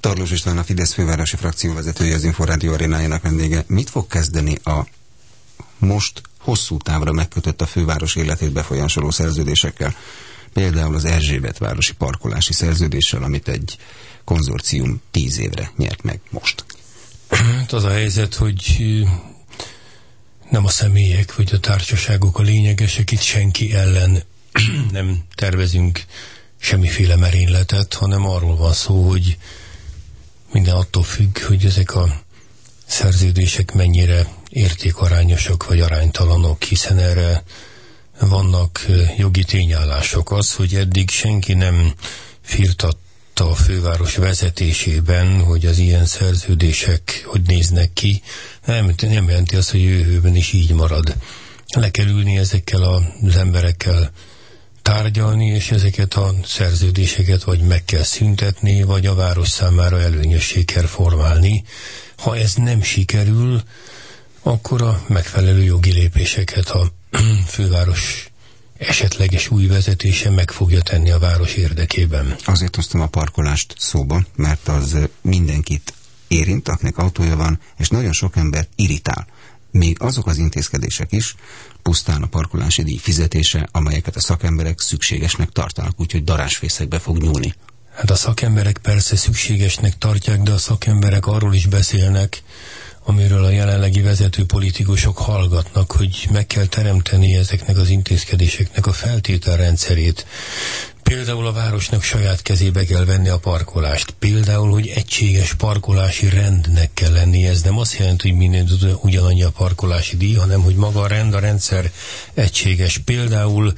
Tarlós István, a Fidesz fővárosi frakcióvezetője, az Inforádió arénájának vendége. Mit fog kezdeni a most hosszú távra megkötött a főváros életét befolyásoló szerződésekkel? Például az Erzsébetvárosi parkolási szerződéssel, amit egy konzorcium 10 évre nyert meg most. Hát az a helyzet, hogy nem a személyek vagy a társaságok a lényegesek, itt senki ellen nem tervezünk semmiféle merényletet, hanem arról van szó, hogy minden attól függ, hogy ezek a szerződések mennyire értékarányosak vagy aránytalanok, hiszen erre vannak jogi tényállások. Az, hogy eddig senki nem firtatta a főváros vezetésében, hogy az ilyen szerződések hogy néznek ki, nem jelenti azt, hogy jövőben is így marad. Le kell ülni ezekkel az emberekkel tárgyalni, és ezeket a szerződéseket vagy meg kell szüntetni, vagy a város számára előnyössé kell formálni. Ha ez nem sikerül, akkor a megfelelő jogi lépéseket a főváros esetleges új vezetése meg fogja tenni a város érdekében. Azért hoztam a parkolást szóba, mert az mindenkit érint, akinek autója van, és nagyon sok embert irritál. Még azok az intézkedések is, pusztán a parkolási díj fizetése, amelyeket a szakemberek szükségesnek tartanak, úgyhogy darázsfészekbe fog nyúlni. Hát a szakemberek persze szükségesnek tartják, de a szakemberek arról is beszélnek, amiről a jelenlegi vezető politikusok hallgatnak, hogy meg kell teremteni ezeknek az intézkedéseknek a feltételrendszerét. Például a városnak saját kezébe kell venni a parkolást. Például, hogy egységes parkolási rendnek kell lenni. Ez nem azt jelenti, hogy minden ugyanannyi a parkolási díj, hanem hogy maga a rend, a rendszer egységes. Például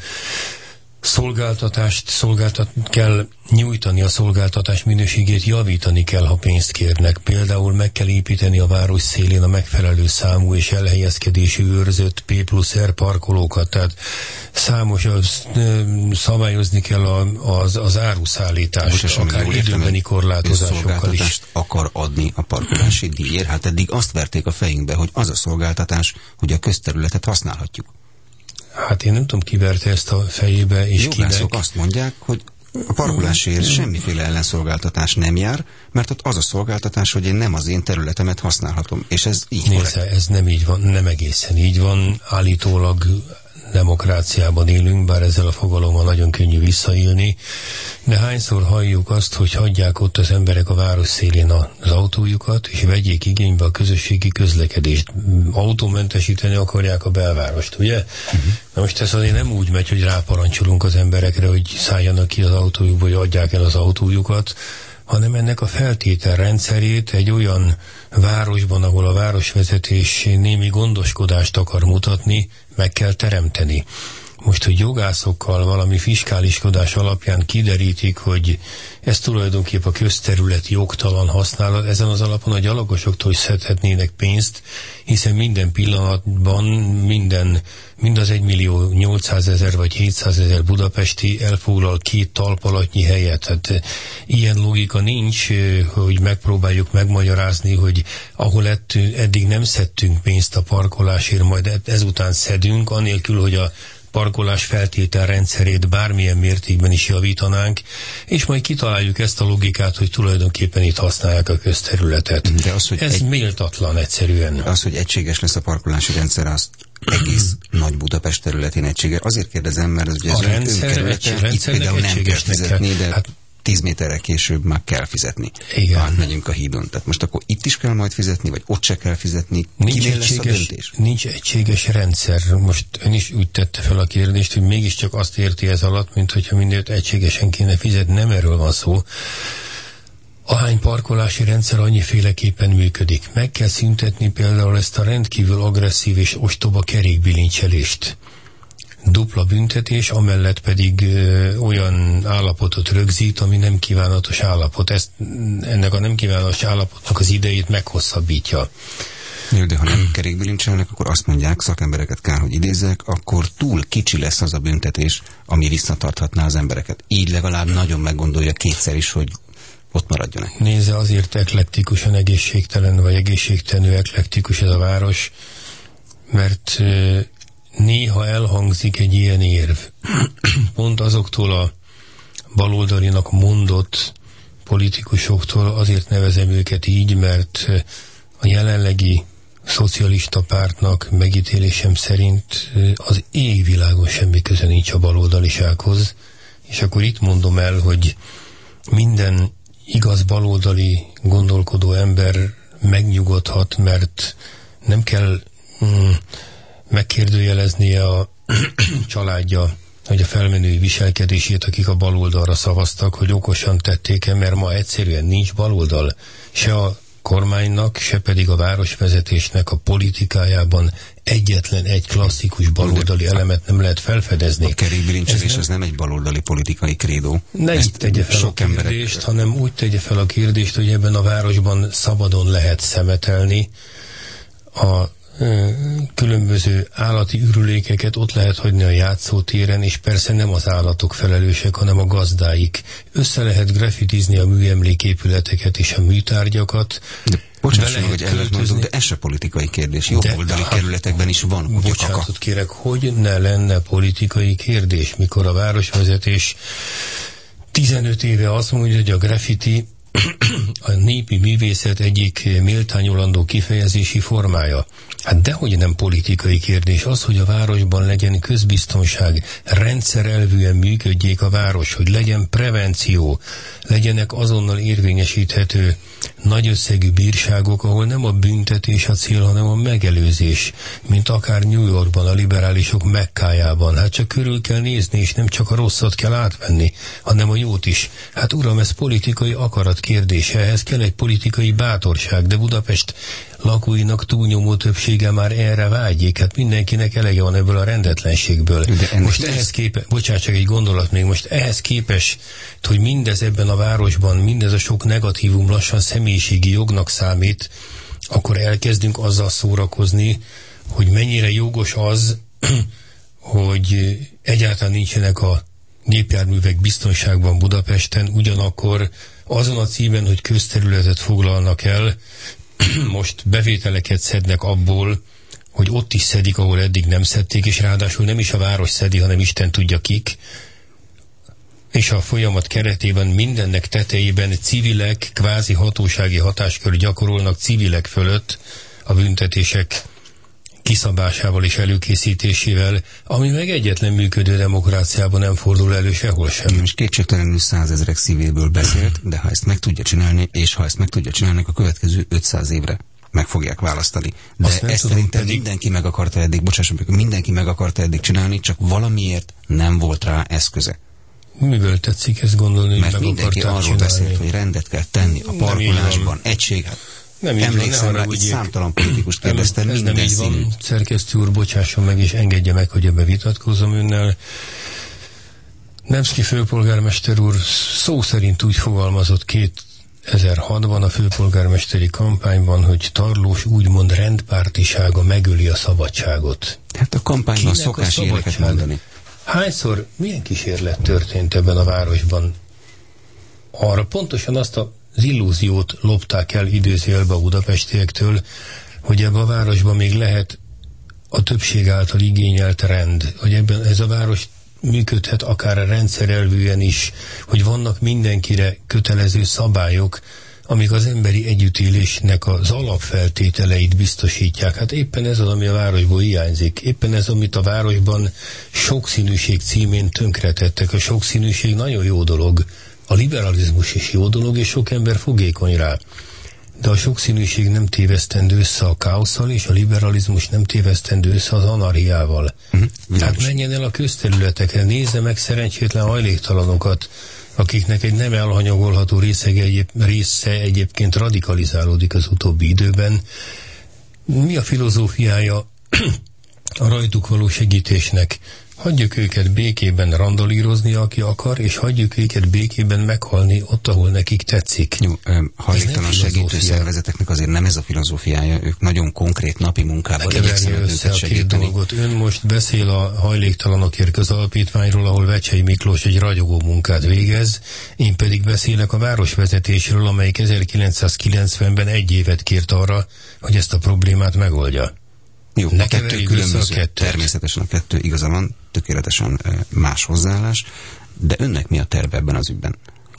szolgáltatást kell nyújtani, a szolgáltatás minőségét javítani kell, ha pénzt kérnek. Például meg kell építeni a város szélén a megfelelő számú és elhelyezkedésű őrzött P+R parkolókat, tehát számos szabályozni kell az áruszállítást, akár időbeni korlátozásokkal is. Akar adni a parkolási díjért? Hát eddig azt verték a fejünkbe, hogy az a szolgáltatás, hogy a közterületet használhatjuk. Hát én nem tudom, ki verte ezt a fejébe, és jogászok azt mondják, hogy a parkolásért semmiféle ellenszolgáltatás nem jár, mert ott az a szolgáltatás, hogy én nem az én területemet használhatom, és ez így Nézze, ez nem így van, nem egészen így van, állítólag demokráciában élünk, bár ezzel a fogalommal nagyon könnyű visszaélni, de hányszor halljuk azt, hogy hagyják ott az emberek a város szélén az autójukat, és vegyék igénybe a közösségi közlekedést. Autómentesíteni akarják a belvárost, ugye? Na most ez azért nem úgy megy, hogy ráparancsolunk az emberekre, hogy szálljanak ki az autójukba, vagy adják el az autójukat, hanem ennek a feltételrendszerét egy olyan városban, ahol a városvezetés némi gondoskodást akar mutatni, meg kell teremteni. Most, hogy jogászokkal valami fiskáliskodás alapján kiderítik, hogy ez tulajdonképpen a közterületi jogtalan használat, ezen az alapon a gyalogosoktól is szedhetnének pénzt, hiszen minden pillanatban mind az 1.800.000 vagy 700.000 budapesti elfoglal 2 talpalatnyi helyet. Hát ilyen logika nincs, hogy megpróbáljuk megmagyarázni, hogy ahol eddig nem szedtünk pénzt a parkolásért, majd ezután szedünk, anélkül, hogy a parkolás feltételrendszerét bármilyen mértékben is javítanánk, és majd kitaláljuk ezt a logikát, hogy tulajdonképpen itt használják a közterületet. De az, hogy ez méltatlan egyszerűen. Az, hogy egységes lesz a parkolási rendszer, azt egész nagy Budapest területén egységes. Azért kérdezem, mert az ugye az önkerülete, itt például nem kell fizetni, de hát 10 méterre később már kell fizetni. Igen. Átmegyünk a hídon. Tehát most akkor itt is kell majd fizetni, vagy ott se kell fizetni? Kinél lesz a döntés? Nincs egységes rendszer. Most ön is úgy tette fel a kérdést, hogy mégiscsak azt érti ez alatt, mint hogyha mindent egységesen kéne fizetni. Nem erről van szó. Ahány parkolási rendszer annyiféleképpen működik. Meg kell szüntetni például ezt a rendkívül agresszív és ostoba kerékbilincselést. Dupla büntetés, amellett pedig olyan állapotot rögzít, ami nem kívánatos állapot. Ennek a nem kívánatos állapotnak az idejét meghosszabbítja. Jó, de ha nem kerékbilincselnek, akkor azt mondják, szakembereket kell, hogy idézzek, akkor túl kicsi lesz az a büntetés, ami visszatarthatná az embereket. Így legalább nagyon meggondolja kétszer is, hogy ott maradjanak. Nézze, azért eklektikusan egészségtelen, vagy egészségtelenül eklektikus ez a város, mert néha elhangzik egy ilyen érv. Pont azoktól a baloldalinak mondott politikusoktól, azért nevezem őket így, mert a jelenlegi szocialista pártnak megítélésem szerint az égvilágon semmi köze nincs a baloldalisághoz, és akkor itt mondom el, hogy minden igaz baloldali gondolkodó ember megnyugodhat, mert nem kell megkérdőjeleznie a családja, hogy a felmenői viselkedését, akik a baloldalra szavaztak, hogy okosan tették-e, mert ma egyszerűen nincs baloldal. Se a kormánynak, se pedig a városvezetésnek a politikájában egyetlen egy klasszikus baloldali elemet nem lehet felfedezni. A kerékbilincselés az nem egy baloldali politikai krédó. Ne így tegye fel a kérdést, hanem úgy tegye fel a kérdést, hogy ebben a városban szabadon lehet szemetelni, a különböző állati ürülékeket ott lehet hagyni a játszótéren, és persze nem az állatok felelősek, hanem a gazdáik. Össze lehet grafitizni a műemléképületeket és a műtárgyakat. Bocsásson, hogy ellentmondok, de ez se politikai kérdés. Jobboldali kerületekben is van kutyakaka. Bocsánatot kérek, hogy ne lenne politikai kérdés, mikor a városvezetés 15 éve azt mondja, hogy a graffiti a népi művészet egyik méltányolandó kifejezési formája. Hát dehogy nem politikai kérdés az, hogy a városban legyen közbiztonság, rendszerelvűen működjék a város, hogy legyen prevenció, legyenek azonnal érvényesíthető nagy összegű bírságok, ahol nem a büntetés a cél, hanem a megelőzés, mint akár New Yorkban, a liberálisok Mekkájában. Hát csak körül kell nézni, és nem csak a rosszat kell átvenni, hanem a jót is. Hát uram, ez politikai akarat kérdése, ehhez kell egy politikai bátorság, de Budapest lakóinak túlnyomó többsége már erre vágyik, hát mindenkinek elege van ebből a rendetlenségből. Most ehhez képest, bocsánat, csak egy gondolat még, most ehhez képest, hogy mindez ebben a városban, mindez a sok negatívum lassan személyiségi jognak számít, akkor elkezdünk azzal szórakozni, hogy mennyire jogos az, hogy egyáltalán nincsenek a gépjárművek biztonságban Budapesten, ugyanakkor azon a címen, hogy közterületet foglalnak el, most bevételeket szednek abból, hogy ott is szedik, ahol eddig nem szedték, és ráadásul nem is a város szedi, hanem Isten tudja kik, és a folyamat keretében mindennek tetejében civilek, kvázi hatósági hatáskör gyakorolnak civilek fölött a büntetések kiszabásával és előkészítésével, ami meg egyetlen működő demokráciában nem fordul elő sehol sem. És kétségtelenül 100 000 szívéből beszélt, de ha ezt meg tudja csinálni, és ha ezt meg tudja csinálni, a következő 500 évre meg fogják választani. De ezt szerintem mindenki meg akarta eddig, mindenki meg akarta eddig csinálni, csak valamiért nem volt rá eszköze. Mivel tetszik ezt gondolni, mert mindenki arról beszélt, hogy rendet kell tenni a parkolásban, egységet. Nem így emlékszem rá, itt számtalan politikust kérdeztem, ez nem így van. Szerkesztő úr, bocsásson meg, és engedje meg, hogy ebbe vitatkozom önnel. Nemszky főpolgármester úr szó szerint úgy fogalmazott 2006-ban a főpolgármesteri kampányban, hogy Tarlós úgymond rendpártisága megöli a szabadságot. Hát a kampányban szokás ilyeneket mondani. Hányszor, milyen kísérlet történt ebben a városban? Arra pontosan azt az illúziót lopták el idézőjelbe a budapestiektől, hogy ebben a városban még lehet a többség által igényelt rend, hogy ebben ez a város működhet akár rendszerelvűen is, hogy vannak mindenkire kötelező szabályok, amik az emberi együttélésnek az alapfeltételeit biztosítják. Hát éppen ez az, ami a városból hiányzik. Éppen ez, amit a városban sokszínűség címén tönkretettek. A sokszínűség nagyon jó dolog. A liberalizmus is jó dolog, és sok ember fogékony rá. De a sokszínűség nem tévesztendő össze a káosszal, és a liberalizmus nem tévesztendő össze az anarchiával. Tehát menjen el a közterületekre, nézze meg szerencsétlen hajléktalanokat, akiknek egy nem elhanyagolható része egyébként radikalizálódik az utóbbi időben. Mi a filozófiája a rajtuk való segítésnek? Hagyjuk őket békében randalírozni, aki akar, és hagyjuk őket békében meghalni ott, ahol nekik tetszik. Jó, hajléktalan segítő szervezeteknek azért nem ez a filozófiája, ők nagyon konkrét napi munkában igyekszenek őket segíteni. Dolgot. Ön most beszél a Hajléktalanokért Közalapítványról, ahol Vecsey Miklós egy ragyogó munkát végez, én pedig beszélek a városvezetésről, amelyik 1990-ben 1 évet kért arra, hogy ezt a problémát megoldja. Jó, a kettő különböző, természetesen a kettő igaza van, tökéletesen más hozzáállás, de önnek mi a terve ebben az ügyben?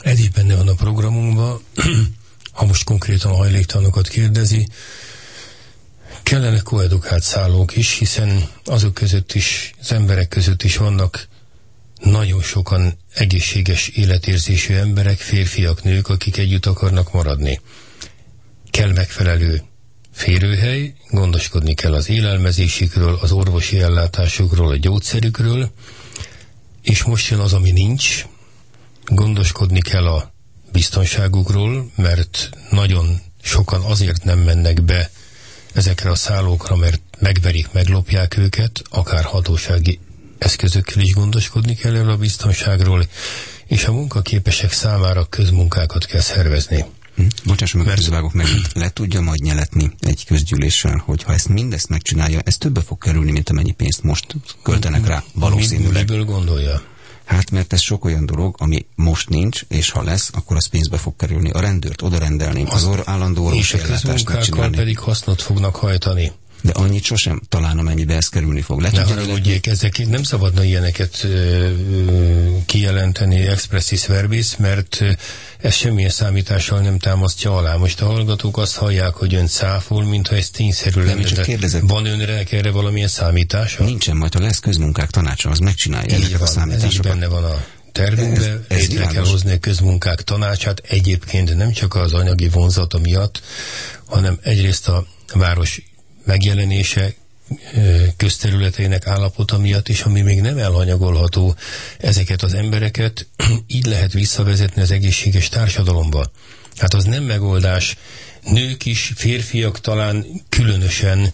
Ez is benne van a programunkban. Ha most konkrétan a hajléktalanokat kérdezi, kellene koedukált szállók is, hiszen azok között is, az emberek között is vannak nagyon sokan egészséges életérzésű emberek, férfiak, nők, akik együtt akarnak maradni. Kell megfelelő férőhely, gondoskodni kell az élelmezésükről, az orvosi ellátásukról, a gyógyszerükről, és most jön az, ami nincs, gondoskodni kell a biztonságukról, mert nagyon sokan azért nem mennek be ezekre a szállókra, mert megverik, meglopják őket, akár hatósági eszközökkel is gondoskodni kell erről a biztonságról, és a munkaképesek számára közmunkákat kell szervezni. Bocsásson meg, közvágok meg, le tudja majd nyeletni egy közgyűléssel, hogy ha ezt mindezt megcsinálja, ez többe fog kerülni, mint amennyi pénzt most költenek rá, valószínűleg. Miből gondolja? Hát mert ez sok olyan dolog, ami most nincs, és ha lesz, akkor az pénzbe fog kerülni. A rendőrt oda rendelni, az állandó orvosi ellátást megcsinálni. És a közmunkákkal pedig hasznot fognak hajtani. De annyit sosem, talán amennyibe ez kerülni fog. Ne haragudjék, ezek nem szabadna ilyeneket kijelenteni expressis verbis, mert ez semmilyen számítással nem támasztja alá. Most a hallgatók azt hallják, hogy ön cáfol, mintha ez tényszerű lenne. Van önre erre valamilyen számítása? Nincsen, majd ha lesz közmunkák tanácsa, az megcsinálja ezeket a számításokat. Ez is benne van a tervünkben, létre kell hozni a közmunkák tanácsát, egyébként nem csak az anyagi vonzata miatt, hanem egyrészt a város megjelenése közterületeinek állapota miatt is, ami még nem elhanyagolható, ezeket az embereket így lehet visszavezetni az egészséges társadalomba. Hát az nem megoldás. Nők is, férfiak talán különösen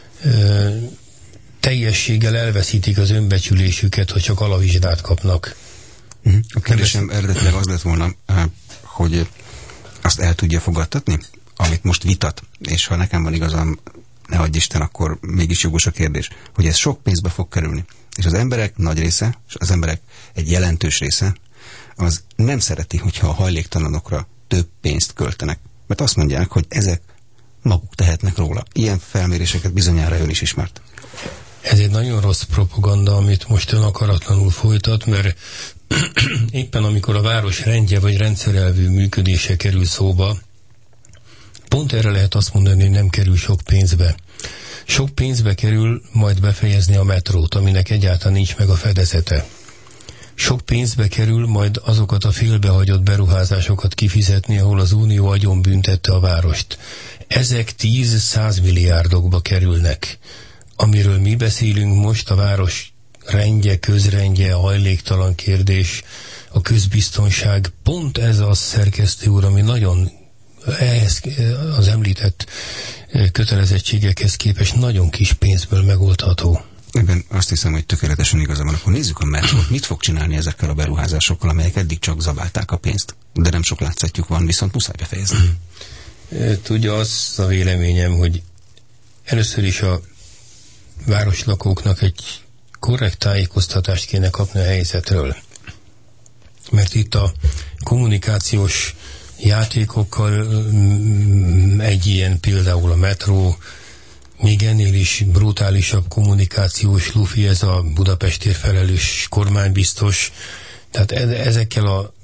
teljességgel elveszítik az önbecsülésüket, hogy csak alavizsgát kapnak. A kérdésem eredetileg az lett volna, hogy azt el tudja fogadtatni, amit most vitat, és ha nekem van igazam, ne adj Isten, akkor mégis jogos a kérdés, hogy ez sok pénzbe fog kerülni. És az emberek nagy része, és az emberek egy jelentős része, az nem szereti, hogyha a hajléktalanokra több pénzt költenek. Mert azt mondják, hogy ezek maguk tehetnek róla. Ilyen felméréseket bizonyára ön is ismert. Ez egy nagyon rossz propaganda, amit most ön akaratlanul folytat, mert éppen amikor a város rendje vagy rendszerelvű működése kerül szóba, pont erre lehet azt mondani, hogy nem kerül sok pénzbe. Sok pénzbe kerül majd befejezni a metrót, aminek egyáltalán nincs meg a fedezete. Sok pénzbe kerül majd azokat a félbehagyott beruházásokat kifizetni, ahol az Unió agyon büntette a várost. Ezek 10-100 milliárdokba kerülnek. Amiről mi beszélünk most, a város rendje, közrendje, a hajléktalan kérdés, a közbiztonság, pont ez az, szerkesztő úr, ami nagyon ehhez az említett kötelezettségekhez képest nagyon kis pénzből megoldható. Ebben azt hiszem, hogy tökéletesen igaza van. Akkor nézzük a metrót. Mit fog csinálni ezekkel a beruházásokkal, amelyek eddig csak zabálták a pénzt? De nem sok látszatjuk van, viszont muszáj befejezni. Tudja, az a véleményem, hogy először is a városlakóknak egy korrekt tájékoztatást kéne kapni a helyzetről. Mert itt a kommunikációs játékokkal egy ilyen például a metró, még ennél is brutálisabb kommunikációs lufi, ez a Budapestért felelős kormánybiztos. Tehát ezekkel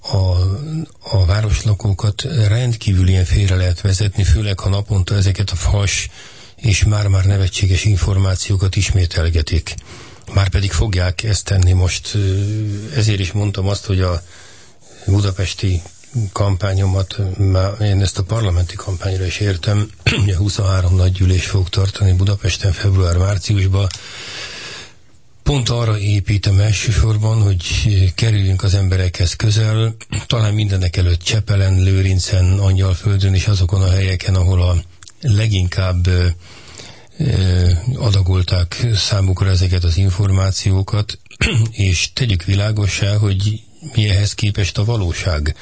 a városlakókat rendkívül ilyen félre lehet vezetni, főleg ha naponta ezeket a fals és már-már nevetséges információkat ismételgetik. Márpedig fogják ezt tenni most. Ezért is mondtam azt, hogy a budapesti kampányomat, én ezt a parlamenti kampányra is értem, 23 nagy gyűlés fog tartani Budapesten február-márciusban. Pont arra építem elsősorban, hogy kerüljünk az emberekhez közel, talán mindenek előtt Csepelen, Lőrincen, Angyalföldön és azokon a helyeken, ahol a leginkább adagolták számukra ezeket az információkat, és tegyük világossá, hogy mi ehhez képest a valóság.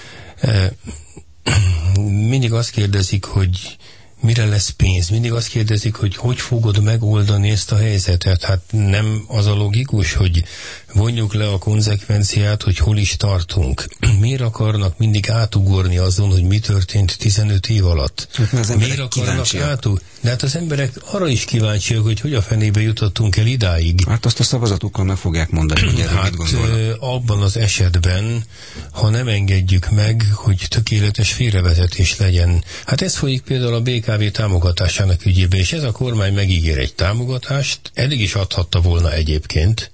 Mindig azt kérdezik, hogy mire lesz pénz, mindig azt kérdezik, hogy hogy fogod megoldani ezt a helyzetet. Hát nem az a logikus, hogy vonjuk le a konzekvenciát, hogy hol is tartunk. Miért akarnak mindig átugorni azon, hogy mi történt 15 év alatt? Miért akarnak De hát az emberek arra is kíváncsiak, hogy a fenébe jutottunk el idáig. Hát azt a szavazatukkal meg fogják mondani, hogy erről mit gondolnak. Abban az esetben, ha nem engedjük meg, hogy tökéletes félrevezetés legyen. Hát ez folyik például a BKV támogatásának ügyében, és ez a kormány megígér egy támogatást, eddig is adhatta volna egyébként.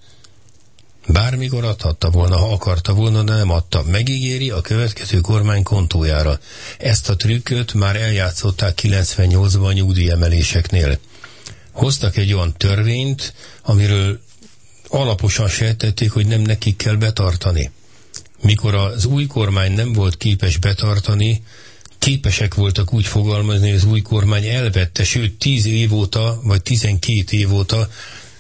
Bármikor adhatta volna, ha akarta volna, de nem adta. Megígéri a következő kormány kontójára. Ezt a trükköt már eljátszották 98-ban a nyugdíjemeléseknél. Hoztak egy olyan törvényt, amiről alaposan sejtették, hogy nem nekik kell betartani. Mikor az új kormány nem volt képes betartani, képesek voltak úgy fogalmazni, hogy az új kormány elvette, sőt 10 év óta, vagy 12 év óta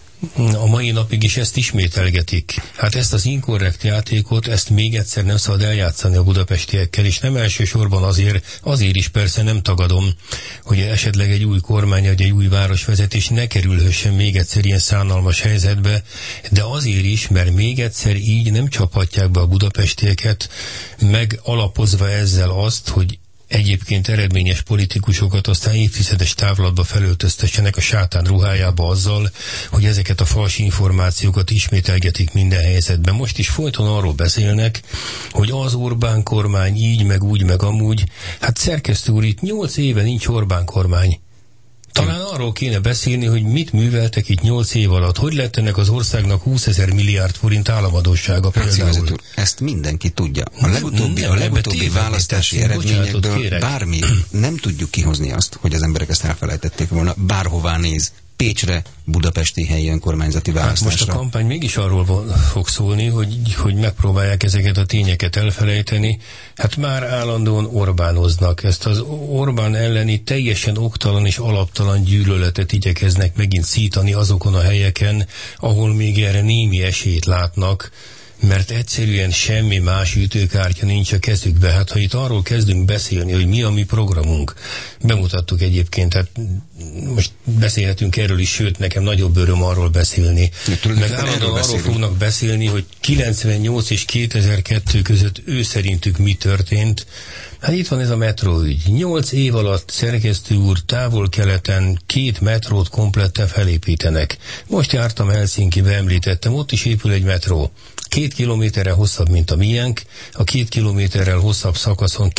a mai napig is ezt ismételgetik. Hát ezt az inkorrekt játékot, ezt még egyszer nem szabad eljátszani a budapestiekkel, és nem elsősorban azért is persze nem tagadom, hogy esetleg egy új kormány, vagy egy új városvezetés ne kerülhessen még egyszer ilyen szánalmas helyzetbe, de azért is, mert még egyszer így nem csaphatják be a budapestieket, meg alapozva ezzel azt, hogy egyébként eredményes politikusokat aztán évtizedes távlatba felöltöztessenek a sátán ruhájába azzal, hogy ezeket a fals információkat ismételgetik minden helyzetben. Most is folyton arról beszélnek, hogy az Orbán kormány így, meg úgy, meg amúgy. Hát szerkesztő úr, itt 8 éve nincs Orbán kormány. Talán arról kéne beszélni, hogy mit műveltek itt 8 év alatt. Hogy lett ennek az országnak 20 000 milliárd forint államadóssága például? Ezt mindenki tudja. A legutóbbi választási eredményekből bármi, nem tudjuk kihozni azt, hogy az emberek ezt elfelejtették volna, bárhová néz. Pécsre, budapesti helyi önkormányzati választásra. Hát most a kampány mégis arról fog szólni, hogy megpróbálják ezeket a tényeket elfelejteni. Hát már állandóan Orbánoznak. Ezt az Orbán elleni teljesen oktalan és alaptalan gyűlöletet igyekeznek megint szítani azokon a helyeken, ahol még erre némi esélyt látnak, mert egyszerűen semmi más ütőkártya nincs a kezükbe. Hát ha itt arról kezdünk beszélni, hogy mi a mi programunk, bemutattuk egyébként, hát most beszélhetünk erről is, sőt, nekem nagyobb öröm arról beszélni. Meg állandóan arról fognak beszélni, hogy 98 és 2002 között ő szerintük mi történt. Hát itt van ez a metróügy. 8 év alatt, szerkesztő úr, távol-keleten 2 metrót komplette felépítenek. Most jártam Helsinkibe, említettem, ott is épül egy metró. 2 kilométerrel hosszabb, mint a miénk, a 2 kilométerrel hosszabb szakaszon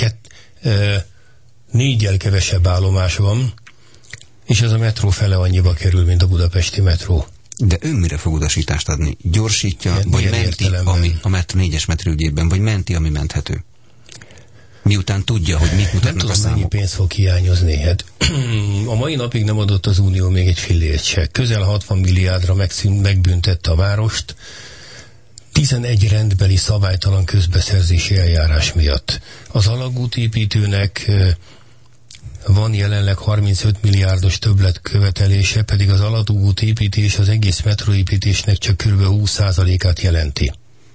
4-jel kevesebb állomás van, és ez a metró fele annyiba kerül, mint a budapesti metró. De ön mire fog utasítást adni? Gyorsítja, vagy menti, ami a 4-es metró ügyében, vagy menti, ami menthető? Miután tudja, hogy mit mutatnak nem a számok. Mennyi pénz fog hiányozni. Hát, a mai napig nem adott az Unió még egy fillért se. Közel 60 milliárdra megbüntette a várost, 11 rendbeli szabálytalan közbeszerzési eljárás miatt. Az alagútépítőnek van jelenleg 35 milliárdos többletkövetelése, pedig az alagútépítés az egész metróépítésnek csak kb. 20%-át jelenti.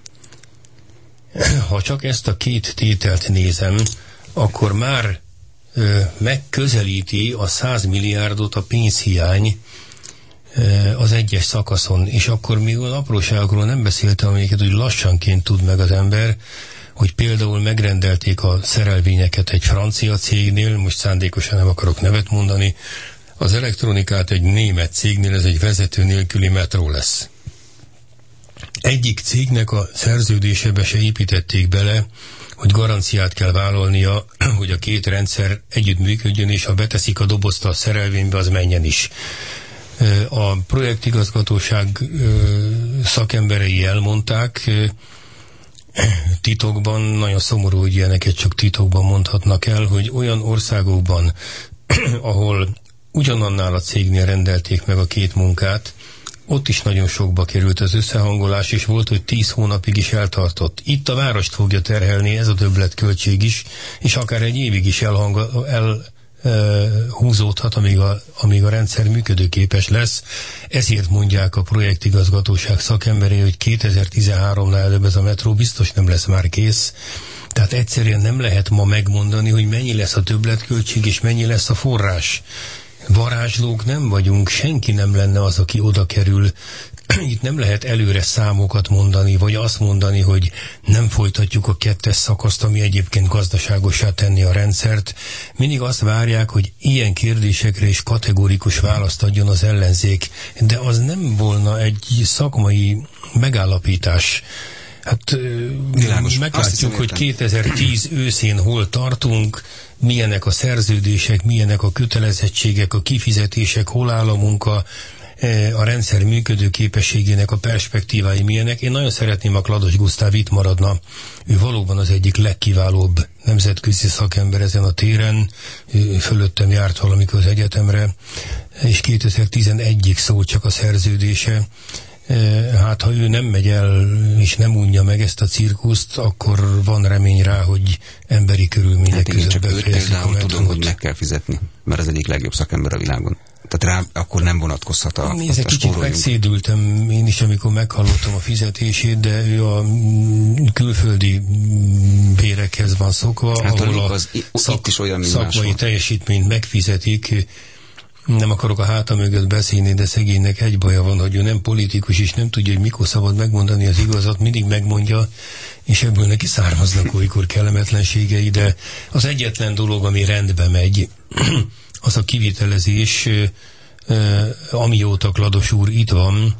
Ha csak ezt a 2 tételt nézem, akkor már megközelíti a 100 milliárdot a pénzhiány az egyes szakaszon, és akkor még olyan apróságokról nem beszéltem, amiket úgy lassanként tud meg az ember, hogy például megrendelték a szerelvényeket egy francia cégnél, most szándékosan nem akarok nevet mondani, az elektronikát egy német cégnél, ez egy vezető nélküli metró lesz. Egyik cégnek a szerződésébe se építették bele, hogy garanciát kell vállalnia, hogy a 2 rendszer együtt működjön, és ha beteszik a dobozt a szerelvénybe, az menjen is. A projektigazgatóság szakemberei elmondták titokban, nagyon szomorú, hogy ilyeneket csak titokban mondhatnak el, hogy olyan országokban, ahol ugyanannál a cégnél rendelték meg a 2 munkát, ott is nagyon sokba került az összehangolás, és volt, hogy 10 hónapig is eltartott. Itt a várost fogja terhelni ez a többletköltség is, és akár egy évig is húzódhat, amíg a rendszer működőképes lesz. Ezért mondják a projektigazgatóság szakemberei, hogy 2013-nál előbb ez a metró biztos nem lesz már kész. Tehát egyszerűen nem lehet ma megmondani, hogy mennyi lesz a többletköltség, és mennyi lesz a forrás. Varázslók nem vagyunk, senki nem lenne az, aki oda kerül itt nem lehet előre számokat mondani, vagy azt mondani, hogy nem folytatjuk a 2. szakaszt, ami egyébként gazdaságossá tenni a rendszert. Mindig azt várják, hogy ilyen kérdésekre is kategorikus választ adjon az ellenzék, de az nem volna egy szakmai megállapítás. Hát világos. Meglátjuk, hogy 2010 őszén hol tartunk, milyenek a szerződések, milyenek a kötelezettségek, a kifizetések, hol áll a munka, a rendszer működő képességének a perspektívái milyenek. Én nagyon szeretném, a Klados Gusztáv itt maradna. Ő valóban az egyik legkiválóbb nemzetközi szakember ezen a téren. Ő fölöttem járt valamikor az egyetemre, és 2011-ig szólt csak a szerződése. Hát ha ő nem megy el és nem unja meg ezt a cirkuszt, akkor van remény rá, hogy emberi körülmények között befejezik a metrót. Tudom, hogy meg kell fizetni, mert az egyik legjobb szakember a világon. Tehát rá akkor nem vonatkozhat a Nézd, egy kicsit megszédültem én is, amikor meghallottam a fizetését, de ő a külföldi bérekhez van szokva, hát ahol a itt is olyan, szakmai teljesítményt megfizetik. Nem akarok a háta mögött beszélni, de szegénynek egy baja van, hogy ő nem politikus, és nem tudja, hogy mikor szabad megmondani az igazat, mindig megmondja, és ebből neki származnak olykor kellemetlenségei, de az egyetlen dolog, ami rendbe megy, az a kivitelezés, amióta Klados úr itt van,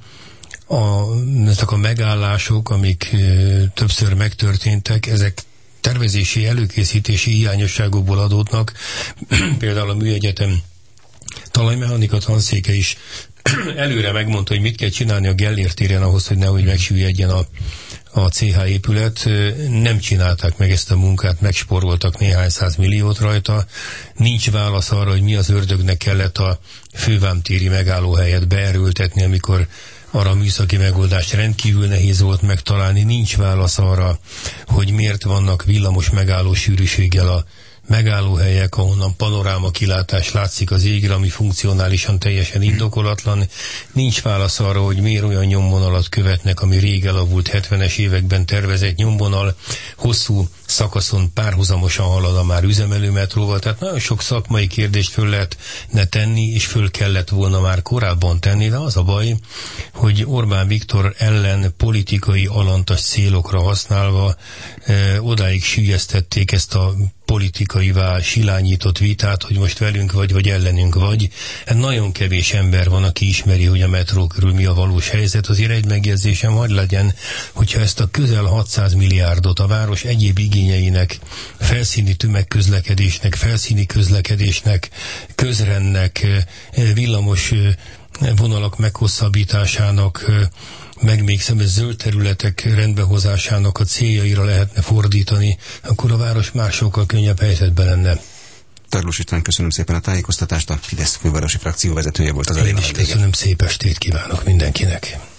ezek a megállások, amik többször megtörténtek, ezek tervezési, előkészítési hiányosságokból adódnak. Például a Műegyetem talajmechanika tanszéke is előre megmondta, hogy mit kell csinálni a Gellért téren ahhoz, hogy nehogy megsüllyedjen a CH épület. Nem csinálták meg ezt a munkát, megspóroltak néhány 100 milliót rajta. Nincs válasz arra, hogy mi az ördögnek kellett a fővámtéri megállóhelyet beerőltetni, amikor arra a műszaki megoldást rendkívül nehéz volt megtalálni. Nincs válasz arra, hogy miért vannak villamos megálló sűrűséggel a megállóhelyek, ahonnan panoráma kilátás látszik az égre, ami funkcionálisan teljesen indokolatlan. Nincs válasz arra, hogy miért olyan nyomvonalat követnek, ami rég elavult 70-es években tervezett nyomvonal, hosszú szakaszon párhuzamosan halad a már üzemelő metróval. Tehát nagyon sok szakmai kérdést föl lehetne tenni, és föl kellett volna már korábban tenni, de az a baj, hogy Orbán Viktor ellen politikai alantas célokra használva odáig süllyesztették ezt a politikaivá silányított vitát, hogy most velünk vagy ellenünk vagy. Nagyon kevés ember van, aki ismeri, hogy a metró körül mi a valós helyzet. Azért egy megjegyzésem hadd legyen, hogyha ezt a közel 600 milliárdot a város egyéb igényeinek, felszíni tömegközlekedésnek, felszíni közlekedésnek, közrendnek, villamos vonalak meghosszabbításának, meg még zöld területek rendbehozásának a céljaira lehetne fordítani, akkor a város már sokkal könnyebb helyzetben lenne. Tarlós István, köszönöm szépen a tájékoztatást, a Fidesz fővárosi frakció vezetője volt az aréna vendége. Köszönöm, szép estét kívánok mindenkinek.